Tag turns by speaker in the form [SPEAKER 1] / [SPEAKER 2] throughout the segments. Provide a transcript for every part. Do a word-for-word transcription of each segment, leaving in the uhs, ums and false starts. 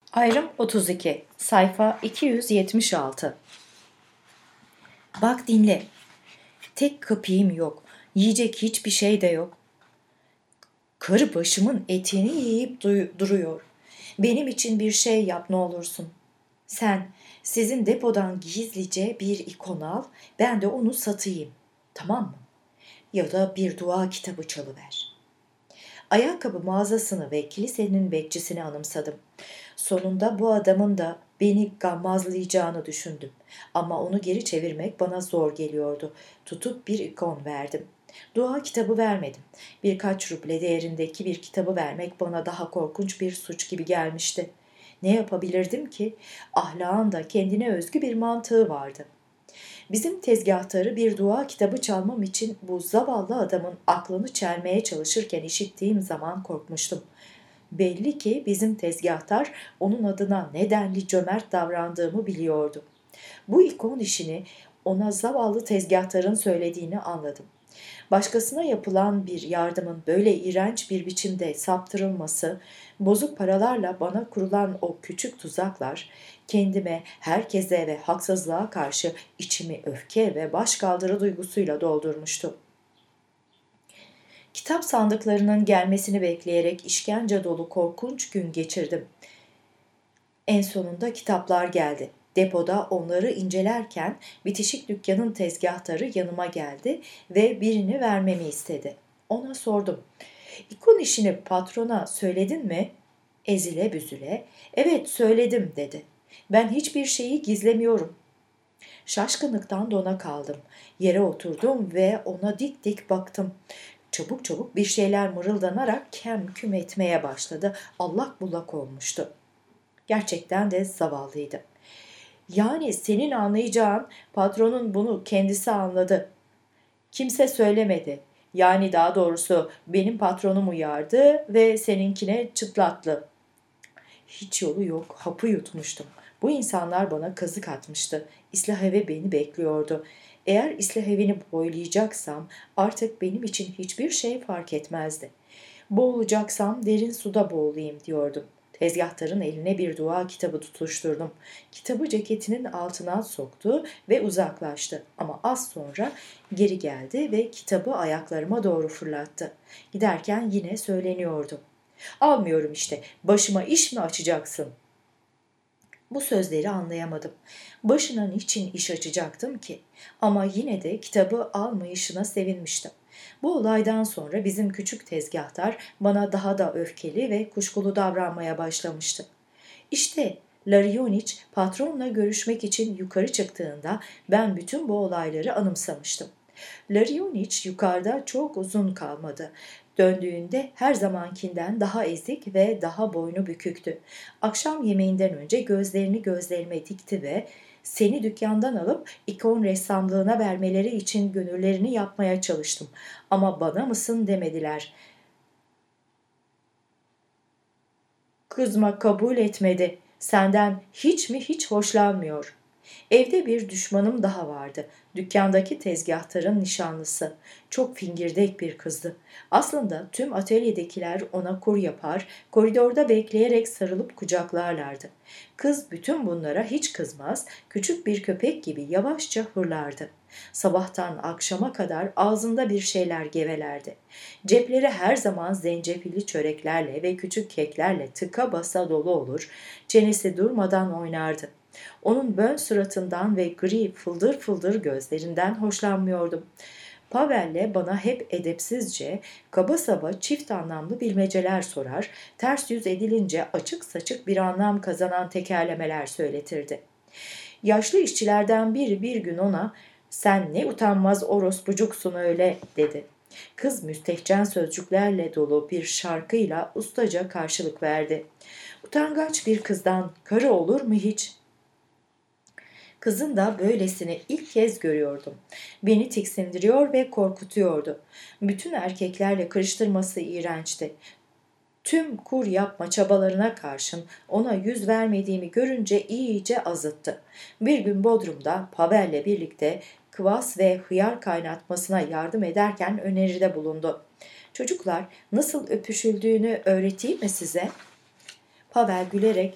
[SPEAKER 1] Ayrım otuz iki, sayfa iki yüz yetmiş altı. Bak dinle. Tek kapıyım yok. Yiyecek hiçbir şey de yok. Karı başımın etini yiyip du- duruyor. Benim için bir şey yap ne olursun. Sen sizin depodan gizlice bir ikon al, ben de onu satayım. Tamam mı? Ya da bir dua kitabı çalıver. Ayakkabı mağazasını ve kilisenin bekçisini anımsadım. Sonunda bu adamın da beni gammazlayacağını düşündüm. Ama onu geri çevirmek bana zor geliyordu. Tutup bir ikon verdim. Dua kitabı vermedim. Birkaç ruble değerindeki bir kitabı vermek bana daha korkunç bir suç gibi gelmişti. Ne yapabilirdim ki? Ahlakın da kendine özgü bir mantığı vardı. Bizim tezgahtarı bir dua kitabı çalmam için bu zavallı adamın aklını çelmeye çalışırken işittiğim zaman korkmuştum. Belli ki bizim tezgahtar onun adına nedenli cömert davrandığımı biliyordu. Bu ikon işini ona zavallı tezgahtarın söylediğini anladım. Başkasına yapılan bir yardımın böyle iğrenç bir biçimde saptırılması, bozuk paralarla bana kurulan o küçük tuzaklar, kendime, herkese ve haksızlığa karşı içimi öfke ve başkaldırı duygusuyla doldurmuştu. Kitap sandıklarının gelmesini bekleyerek işkence dolu korkunç gün geçirdim. En sonunda kitaplar geldi. Depoda onları incelerken bitişik dükkanın tezgahtarı yanıma geldi ve birini vermemi istedi. Ona sordum. İkon işini patrona söyledin mi? Ezile büzüle, evet söyledim dedi. Ben hiçbir şeyi gizlemiyorum. Şaşkınlıktan dona kaldım. Yere oturdum ve ona dik dik baktım. Çabuk çabuk bir şeyler mırıldanarak kem küm etmeye başladı. Allak bullak olmuştu. Gerçekten de zavallıydı. Yani senin anlayacağın patronun bunu kendisi anladı. Kimse söylemedi. Yani daha doğrusu benim patronum uyardı ve seninkine çıtlattı. Hiç yolu yok, hapı yutmuştum. Bu insanlar bana kazık atmıştı. İslah evi beni bekliyordu. Eğer islah evini boylayacaksam artık benim için hiçbir şey fark etmezdi. Boğulacaksam derin suda boğulayım diyordum. Tezgahtarın eline bir dua kitabı tutuşturdum. Kitabı ceketinin altına soktu ve uzaklaştı. Ama az sonra geri geldi ve kitabı ayaklarıma doğru fırlattı. Giderken yine söyleniyordu. Almıyorum işte, başıma iş mi açacaksın? Bu sözleri anlayamadım. Başına niçin iş açacaktım ki? Ama yine de kitabı almayışına sevinmiştim. Bu olaydan sonra bizim küçük tezgahtar bana daha da öfkeli ve kuşkulu davranmaya başlamıştı. İşte Larionich patronla görüşmek için yukarı çıktığında ben bütün bu olayları anımsamıştım. Larionich yukarıda çok uzun kalmadı. Döndüğünde her zamankinden daha ezik ve daha boynu büküktü. Akşam yemeğinden önce gözlerini gözlerime dikti ve seni dükkandan alıp ikon ressamlığına vermeleri için gönüllerini yapmaya çalıştım. Ama bana mısın demediler. Kızma kabul etmedi. Senden hiç mi hiç hoşlanmıyor. Evde bir düşmanım daha vardı. Dükkandaki tezgahtarın nişanlısı. Çok fingirdek bir kızdı. Aslında tüm atölyedekiler ona kur yapar, koridorda bekleyerek sarılıp kucaklarlardı. Kız bütün bunlara hiç kızmaz, küçük bir köpek gibi yavaşça hırlardı. Sabahtan akşama kadar ağzında bir şeyler gevelerdi. Cepleri her zaman zencefilli çöreklerle ve küçük keklerle tıka basa dolu olur, çenesi durmadan oynardı. Onun bön suratından ve gri fıldır fıldır gözlerinden hoşlanmıyordum. Pavel'le bana hep edepsizce, kaba saba çift anlamlı bilmeceler sorar, ters yüz edilince açık saçık bir anlam kazanan tekerlemeler söyletirdi. Yaşlı işçilerden biri bir gün ona, "Sen ne utanmaz orospucuksun öyle," dedi. Kız müstehcen sözcüklerle dolu bir şarkıyla ustaca karşılık verdi. Utangaç bir kızdan karı olur mu hiç? Kızın da böylesini ilk kez görüyordum. Beni tiksindiriyor ve korkutuyordu. Bütün erkeklerle karıştırması iğrençti. Tüm kur yapma çabalarına karşın ona yüz vermediğimi görünce iyice azıttı. Bir gün Bodrum'da Pavel'le birlikte kıvas ve hıyar kaynatmasına yardım ederken öneride bulundu. "Çocuklar, nasıl öpüşüldüğünü öğreteyim mi size?" Pavel gülerek,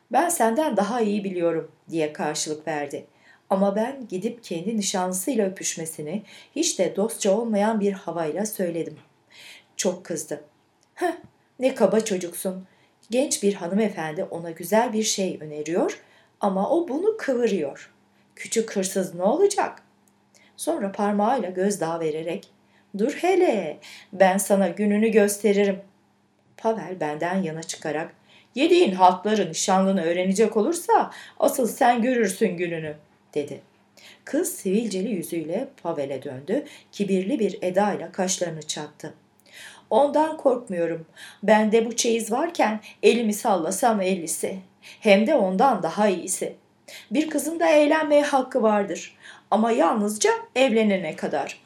[SPEAKER 1] Ben senden daha iyi biliyorum diye karşılık verdi. Ama ben gidip kendi nişanlısıyla öpüşmesini hiç de dostça olmayan bir havayla söyledim. Çok kızdı. Heh, ne kaba çocuksun. Genç bir hanımefendi ona güzel bir şey öneriyor ama o bunu kıvırıyor. Küçük hırsız ne olacak? Sonra parmağıyla gözdağı vererek, ''Dur hele, ben sana gününü gösteririm.'' Pavel benden yana çıkarak, ''Yediğin haltları nişanlını öğrenecek olursa asıl sen görürsün gününü.'' dedi. Kız sivilceli yüzüyle Pavel'e döndü, kibirli bir edayla kaşlarını çattı. ''Ondan korkmuyorum. Bende bu çeyiz varken elimi sallasam ellisi. Hem de ondan daha iyisi. Bir kızın da eğlenmeye hakkı vardır. Ama yalnızca evlenene kadar.''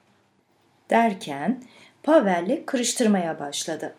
[SPEAKER 1] Derken Pavel'le kırıştırmaya başladı.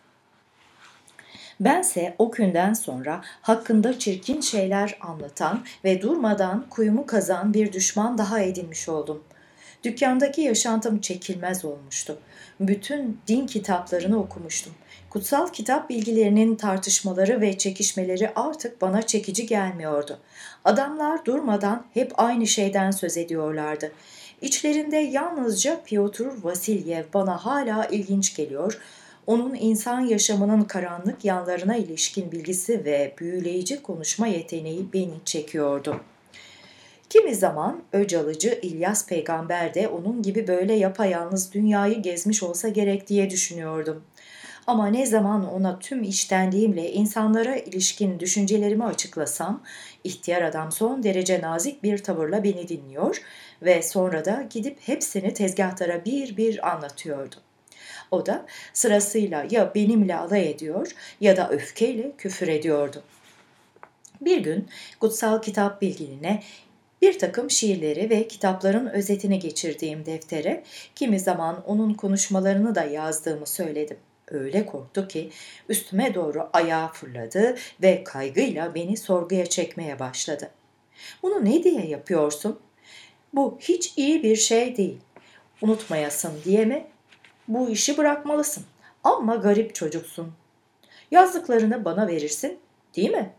[SPEAKER 1] Bense o günden sonra hakkında çirkin şeyler anlatan ve durmadan kuyumu kazan bir düşman daha edinmiş oldum. Dükkandaki yaşantım çekilmez olmuştu. Bütün din kitaplarını okumuştum. Kutsal kitap bilgilerinin tartışmaları ve çekişmeleri artık bana çekici gelmiyordu. Adamlar durmadan hep aynı şeyden söz ediyorlardı. İçlerinde yalnızca Pyotr Vasilyev bana hala ilginç geliyor. Onun insan yaşamının karanlık yanlarına ilişkin bilgisi ve büyüleyici konuşma yeteneği beni çekiyordu. Kimi zaman Öcalıcı İlyas peygamber de onun gibi böyle yapayalnız dünyayı gezmiş olsa gerek diye düşünüyordum. Ama ne zaman ona tüm içtenliğimle insanlara ilişkin düşüncelerimi açıklasam, ihtiyar adam son derece nazik bir tavırla beni dinliyor ve sonra da gidip hepsini tezgahtara bir bir anlatıyordu. O da sırasıyla ya benimle alay ediyor ya da öfkeyle küfür ediyordu. Bir gün kutsal kitap bilginine bir takım şiirleri ve kitapların özetini geçirdiğim deftere kimi zaman onun konuşmalarını da yazdığımı söyledim. Öyle korktu ki üstüme doğru ayağa fırladı ve kaygıyla beni sorguya çekmeye başladı. ''Bunu ne diye yapıyorsun? Bu hiç iyi bir şey değil. Unutmayasın diye mi? Bu işi bırakmalısın. Ama garip çocuksun. Yazdıklarını bana verirsin, değil mi?''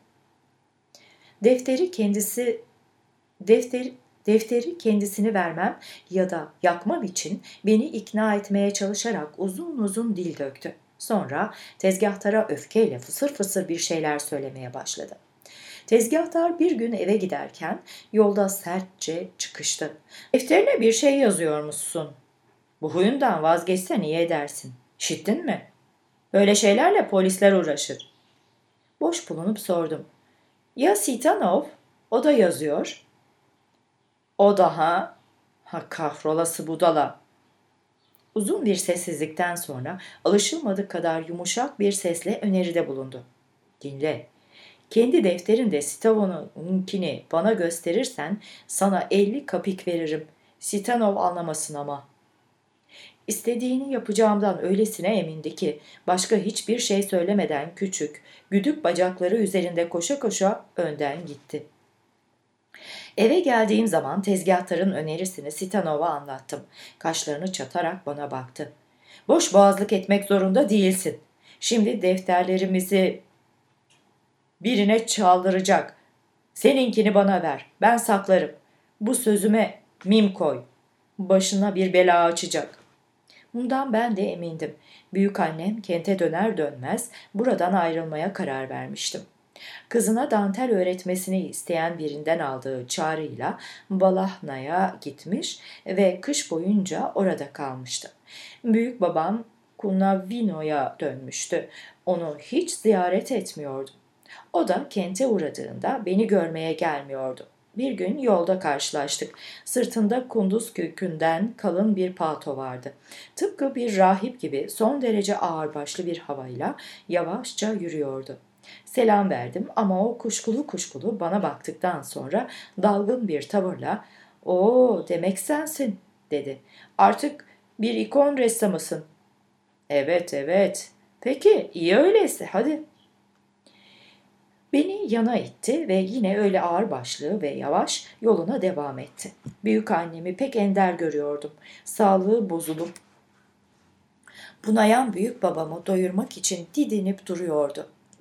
[SPEAKER 1] Defteri kendisi defteri Defteri kendisini vermem ya da yakmam için beni ikna etmeye çalışarak uzun uzun dil döktü. Sonra tezgahtara öfkeyle fısır fısır bir şeyler söylemeye başladı. Tezgahtar bir gün eve giderken yolda sertçe çıkıştı. ''Defterine bir şey yazıyormuşsun. Bu huyundan vazgeçsen iyi edersin. İşittin mi? Böyle şeylerle polisler uğraşır.'' Boş bulunup sordum. ''Ya Sitanov? O da yazıyor.'' ''O da ha? Ha kahrolası budala.'' Uzun bir sessizlikten sonra alışılmadık kadar yumuşak bir sesle öneride bulundu. ''Dinle. Kendi defterinde Sitanov'unkini bana gösterirsen sana elli kapik veririm. Sitanov anlamasın ama.'' İstediğini yapacağımdan öylesine emindi ki başka hiçbir şey söylemeden küçük, güdük bacakları üzerinde koşa koşa önden gitti. Eve geldiğim zaman tezgahtarın önerisini Sitanov'a anlattım. Kaşlarını çatarak bana baktı. ''Boş boğazlık etmek zorunda değilsin. Şimdi defterlerimizi birine çaldıracak. Seninkini bana ver. Ben saklarım. Bu sözüme mim koy. Başına bir bela açacak.'' Bundan ben de emindim. Büyükannem kente döner dönmez buradan ayrılmaya karar vermiştim. Kızına dantel öğretmesini isteyen birinden aldığı çağrıyla Balahna'ya gitmiş ve kış boyunca orada kalmıştı. Büyük babam Kunavino'ya dönmüştü. Onu hiç ziyaret etmiyordu. O da kente uğradığında beni görmeye gelmiyordu. Bir gün yolda karşılaştık. Sırtında kunduz kökünden kalın bir palto vardı. Tıpkı bir rahip gibi son derece ağırbaşlı bir havayla yavaşça yürüyordu. Selam verdim ama o kuşkulu kuşkulu bana baktıktan sonra dalgın bir tavırla ''Oo demek sensin'' dedi. ''Artık bir ikon ressamısın.'' ''Evet evet. Peki iyi öyleyse hadi.'' Beni yana itti ve yine öyle ağırbaşlı ve yavaş yoluna devam etti. Büyükannemi pek ender görüyordum. Sağlığı bozulup bunayan büyük babamı doyurmak için didinip duruyordu.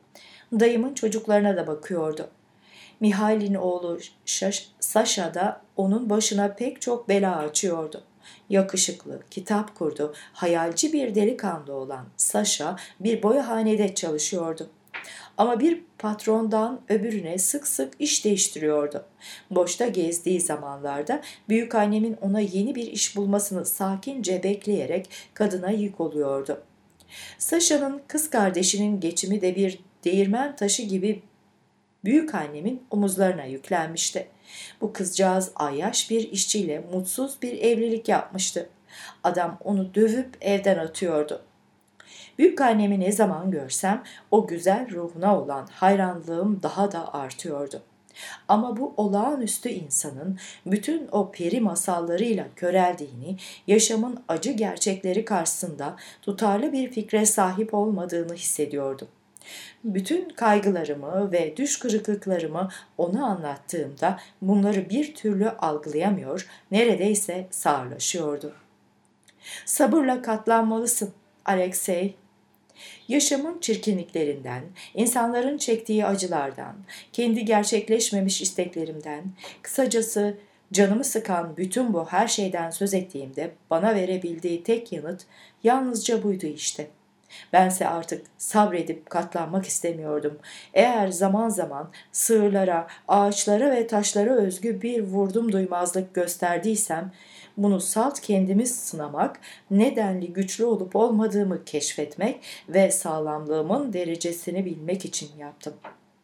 [SPEAKER 1] Dayımın çocuklarına da bakıyordu. Mihail'in oğlu Şaş- Saşa da onun başına pek çok bela açıyordu. Yakışıklı, kitap kurdu, hayalci bir delikanlı olan Saşa bir boyahanede çalışıyordu. Ama bir patrondan öbürüne sık sık iş değiştiriyordu. Boşta gezdiği zamanlarda büyükannemin ona yeni bir iş bulmasını sakince bekleyerek kadına yük oluyordu. Saşa'nın kız kardeşinin geçimi de bir değirmen taşı gibi büyükannemin omuzlarına yüklenmişti. Bu kızcağız ayyaş bir işçiyle mutsuz bir evlilik yapmıştı. Adam onu dövüp evden atıyordu. Büyükannemi ne zaman görsem o güzel ruhuna olan hayranlığım daha da artıyordu. Ama bu olağanüstü insanın bütün o peri masallarıyla köreldiğini, yaşamın acı gerçekleri karşısında tutarlı bir fikre sahip olmadığını hissediyordum. Bütün kaygılarımı ve düş kırıklıklarımı ona anlattığımda bunları bir türlü algılayamıyor, neredeyse sağırlaşıyordu. Sabırla katlanmalısın, Alexey. Yaşamın çirkinliklerinden, insanların çektiği acılardan, kendi gerçekleşmemiş isteklerimden, kısacası canımı sıkan bütün bu her şeyden söz ettiğimde bana verebildiği tek yanıt yalnızca buydu işte. Bense artık sabredip katlanmak istemiyordum. Eğer zaman zaman sığırlara, ağaçlara ve taşlara özgü bir vurdum duymazlık gösterdiysem, bunu salt kendimi sınamak, nedenli güçlü olup olmadığımı keşfetmek ve sağlamlığımın derecesini bilmek için yaptım.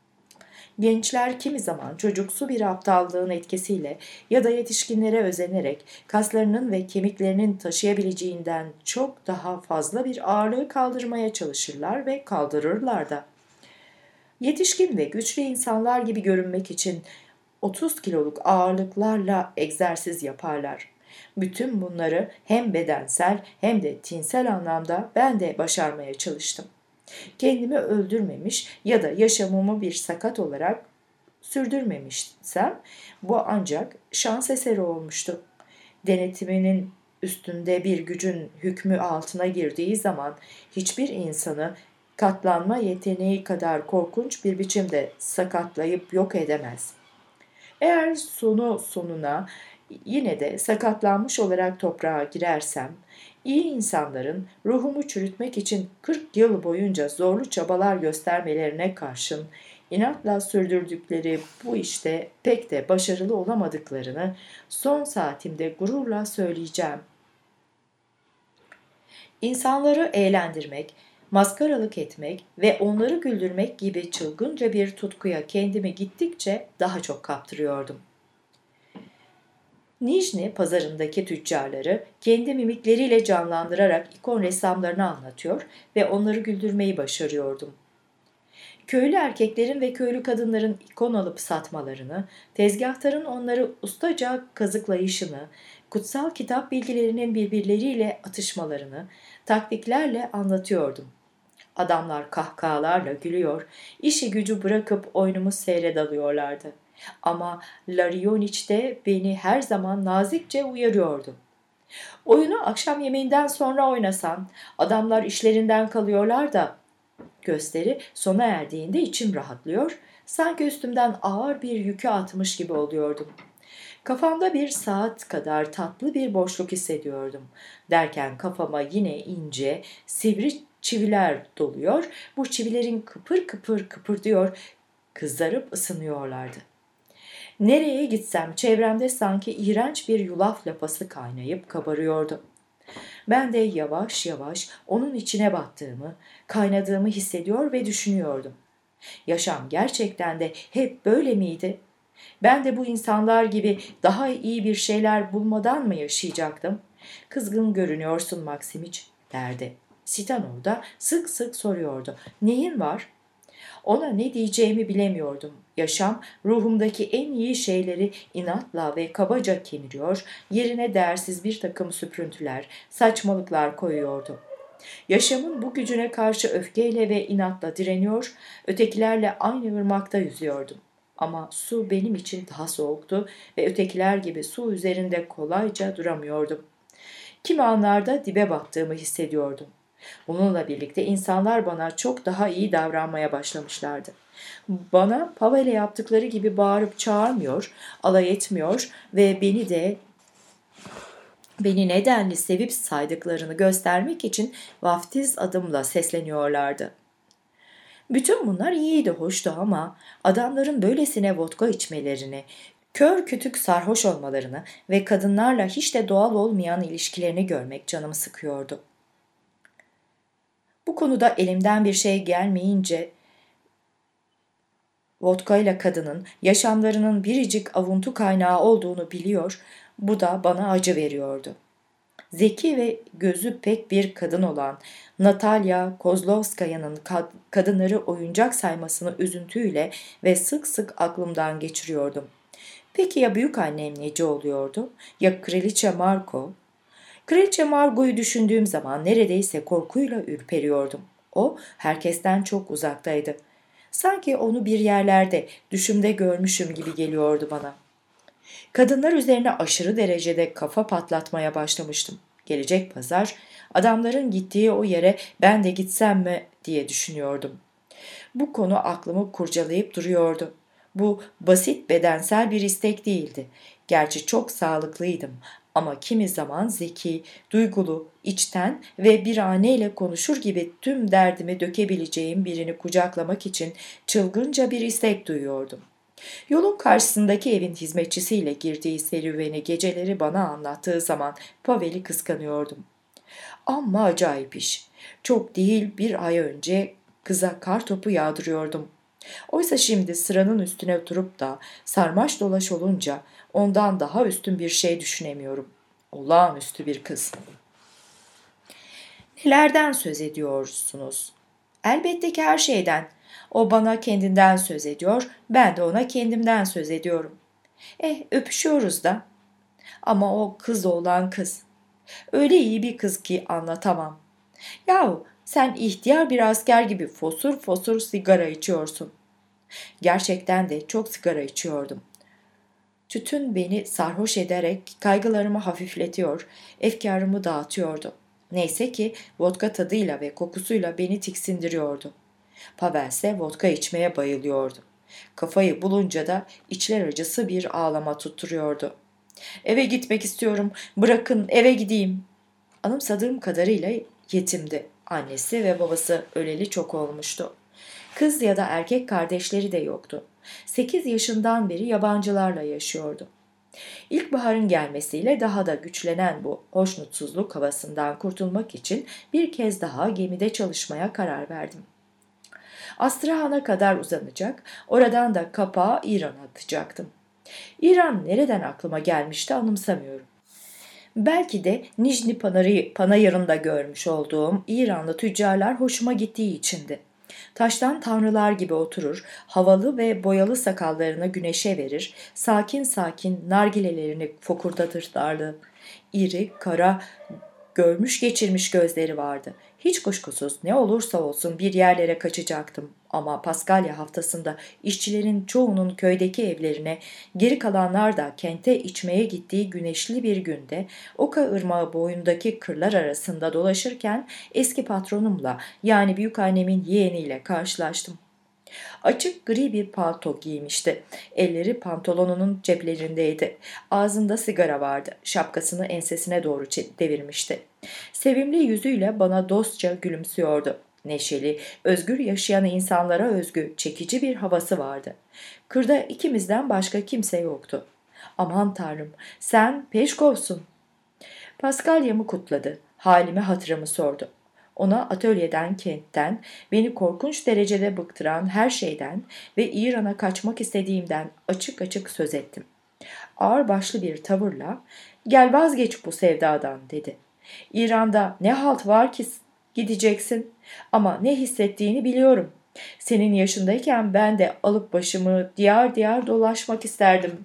[SPEAKER 1] Gençler kimi zaman çocuksu bir aptallığın etkisiyle ya da yetişkinlere özenerek kaslarının ve kemiklerinin taşıyabileceğinden çok daha fazla bir ağırlığı kaldırmaya çalışırlar ve kaldırırlar da. Yetişkin ve güçlü insanlar gibi görünmek için otuz kiloluk ağırlıklarla egzersiz yaparlar. Bütün bunları hem bedensel hem de tinsel anlamda ben de başarmaya çalıştım. Kendimi öldürmemiş ya da yaşamımı bir sakat olarak sürdürmemişsem bu ancak şans eseri olmuştu. Denetiminin üstünde bir gücün hükmü altına girdiği zaman hiçbir insanı katlanma yeteneği kadar korkunç bir biçimde sakatlayıp yok edemez. Eğer sonu sonuna yine de sakatlanmış olarak toprağa girersem, iyi insanların ruhumu çürütmek için kırk yıl boyunca zorlu çabalar göstermelerine karşın inatla sürdürdükleri bu işte pek de başarılı olamadıklarını son saatimde gururla söyleyeceğim. İnsanları eğlendirmek, maskaralık etmek ve onları güldürmek gibi çılgınca bir tutkuya kendimi gittikçe daha çok kaptırıyordum. Nijni pazarındaki tüccarları kendi mimikleriyle canlandırarak ikon ressamlarını anlatıyor ve onları güldürmeyi başarıyordum. Köylü erkeklerin ve köylü kadınların ikon alıp satmalarını, tezgahtarın onları ustaca kazıklayışını, kutsal kitap bilgilerinin birbirleriyle atışmalarını taktiklerle anlatıyordum. Adamlar kahkahalarla gülüyor, işi gücü bırakıp oyunumu seyredalıyorlardı. Ama Larionich de beni her zaman nazikçe uyarıyordu. Oyunu akşam yemeğinden sonra oynasan, adamlar işlerinden kalıyorlar da. Gösteri sona erdiğinde içim rahatlıyor, sanki üstümden ağır bir yükü atmış gibi oluyordum. Kafamda bir saat kadar tatlı bir boşluk hissediyordum. Derken kafama yine ince, sivri çiviler doluyor, bu çivilerin kıpır kıpır kıpırdıyor, kızarıp ısınıyorlardı. Nereye gitsem çevremde sanki iğrenç bir yulaf lapası kaynayıp kabarıyordu. Ben de yavaş yavaş onun içine battığımı, kaynadığımı hissediyor ve düşünüyordum. Yaşam gerçekten de hep böyle miydi? Ben de bu insanlar gibi daha iyi bir şeyler bulmadan mı yaşayacaktım? Kızgın görünüyorsun Maksimiç, derdi. Sitanov da sık sık soruyordu. Neyin var? Ona ne diyeceğimi bilemiyordum. Yaşam ruhumdaki en iyi şeyleri inatla ve kabaca kemiriyor, yerine değersiz bir takım süprüntüler, saçmalıklar koyuyordu. Yaşamın bu gücüne karşı öfkeyle ve inatla direniyor, ötekilerle aynı ırmakta yüzüyordum. Ama su benim için daha soğuktu ve ötekiler gibi su üzerinde kolayca duramıyordum. Kimi anlarda dibe battığımı hissediyordum. Bununla birlikte insanlar bana çok daha iyi davranmaya başlamışlardı. Bana Pavel'e yaptıkları gibi bağırıp çağırmıyor, alay etmiyor ve beni de beni nedenli sevip saydıklarını göstermek için vaftiz adımla sesleniyorlardı. Bütün bunlar iyiydi, hoştu ama adamların böylesine vodka içmelerini, kör kütük sarhoş olmalarını ve kadınlarla hiç de doğal olmayan ilişkilerini görmek canımı sıkıyordu. Bu konuda elimden bir şey gelmeyince vodka ile kadının yaşamlarının biricik avuntu kaynağı olduğunu biliyor, bu da bana acı veriyordu. Zeki ve gözü pek bir kadın olan Natalya Kozlovskaya'nın kad- kadınları oyuncak saymasını üzüntüyle ve sık sık aklımdan geçiriyordum. Peki ya büyük annem nece oluyordu? Ya Kraliçe Marko? Kraliçe Margo'yu düşündüğüm zaman neredeyse korkuyla ürperiyordum. O herkesten çok uzaktaydı. Sanki onu bir yerlerde, düşümde görmüşüm gibi geliyordu bana. Kadınlar üzerine aşırı derecede kafa patlatmaya başlamıştım. Gelecek pazar adamların gittiği o yere ben de gitsem mi diye düşünüyordum. Bu konu aklımı kurcalayıp duruyordu. Bu basit bedensel bir istek değildi. Gerçi çok sağlıklıydım ama kimi zaman zeki, duygulu, içten ve bir aneyle konuşur gibi tüm derdimi dökebileceğim birini kucaklamak için çılgınca bir istek duyuyordum. Yolun karşısındaki evin hizmetçisiyle girdiği serüveni geceleri bana anlattığı zaman Pavel'i kıskanıyordum. Amma acayip iş. Çok değil bir ay önce kıza kar topu yağdırıyordum. Oysa şimdi sıranın üstüne oturup da sarmaş dolaş olunca ondan daha üstün bir şey düşünemiyorum. Olağanüstü bir kız. Nelerden söz ediyorsunuz? Elbette ki her şeyden. O bana kendinden söz ediyor, ben de ona kendimden söz ediyorum. Eh, öpüşüyoruz da. Ama o kız olan kız. Öyle iyi bir kız ki anlatamam. Yahu sen ihtiyar bir asker gibi fosur fosur sigara içiyorsun. Gerçekten de çok sigara içiyordum. Tütün beni sarhoş ederek kaygılarımı hafifletiyor, efkarımı dağıtıyordu. Neyse ki vodka tadıyla ve kokusuyla beni tiksindiriyordu. Pavel ise vodka içmeye bayılıyordu. Kafayı bulunca da içler acısı bir ağlama tutturuyordu. Eve gitmek istiyorum, bırakın eve gideyim. Anımsadığım kadarıyla yetimdi. Annesi ve babası öleli çok olmuştu. Kız ya da erkek kardeşleri de yoktu. Sekiz yaşından beri yabancılarla yaşıyordu. İlkbaharın gelmesiyle daha da güçlenen bu hoşnutsuzluk havasından kurtulmak için bir kez daha gemide çalışmaya karar verdim. Astrahan'a kadar uzanacak, oradan da kapağı İran'a atacaktım. İran nereden aklıma gelmişti anımsamıyorum. Belki de Nijni Panayırı'nda görmüş olduğum İranlı tüccarlar hoşuma gittiği içindi. Taştan tanrılar gibi oturur, havalı ve boyalı sakallarını güneşe verir, sakin sakin nargilelerini fokurdatırlardı. İri, kara, görmüş geçirmiş gözleri vardı. Hiç kuşkusuz ne olursa olsun bir yerlere kaçacaktım. Ama Paskalya haftasında işçilerin çoğunun köydeki evlerine, geri kalanlar da kente içmeye gittiği güneşli bir günde Oka Irmağı boyundaki kırlar arasında dolaşırken eski patronumla yani büyükannemin yeğeniyle karşılaştım. Açık gri bir palto giymişti. Elleri pantolonunun ceplerindeydi. Ağzında sigara vardı. Şapkasını ensesine doğru devirmişti. Sevimli yüzüyle bana dostça gülümsüyordu. Neşeli, özgür yaşayan insanlara özgü çekici bir havası vardı. Kırda ikimizden başka kimse yoktu. Aman tanrım, sen Peşkov'sun. Paskalya'mı kutladı. Halimi hatırımı sordu. Ona atölyeden, kentten, beni korkunç derecede bıktıran her şeyden ve İran'a kaçmak istediğimden açık açık söz ettim. Ağırbaşlı bir tavırla, "Gel vazgeç bu sevdadan," dedi. "İran'da ne halt var ki gideceksin? Ama ne hissettiğini biliyorum. Senin yaşındayken ben de alıp başımı diyar diyar dolaşmak isterdim."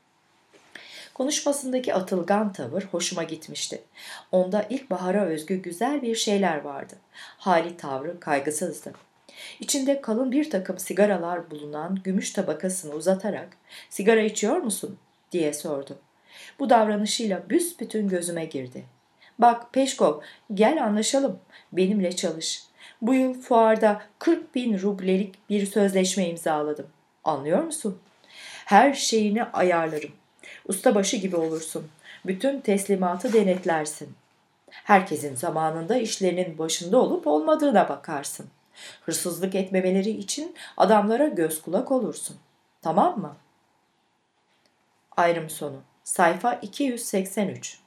[SPEAKER 1] Konuşmasındaki atılgan tavır hoşuma gitmişti. Onda ilkbahara özgü güzel bir şeyler vardı. Hali tavrı kaygısızdı. İçinde kalın bir takım sigaralar bulunan gümüş tabakasını uzatarak "Sigara içiyor musun?" diye sordu. Bu davranışıyla büsbütün gözüme girdi. Bak Peşkov, gel anlaşalım. Benimle çalış. Bu yıl fuarda kırk bin rublelik bir sözleşme imzaladım. Anlıyor musun? Her şeyini ayarlarım. Ustabaşı gibi olursun. Bütün teslimatı denetlersin. Herkesin zamanında işlerinin başında olup olmadığına bakarsın. Hırsızlık etmemeleri için adamlara göz kulak olursun. Tamam mı? Ayrım sonu. Sayfa iki yüz seksen üç.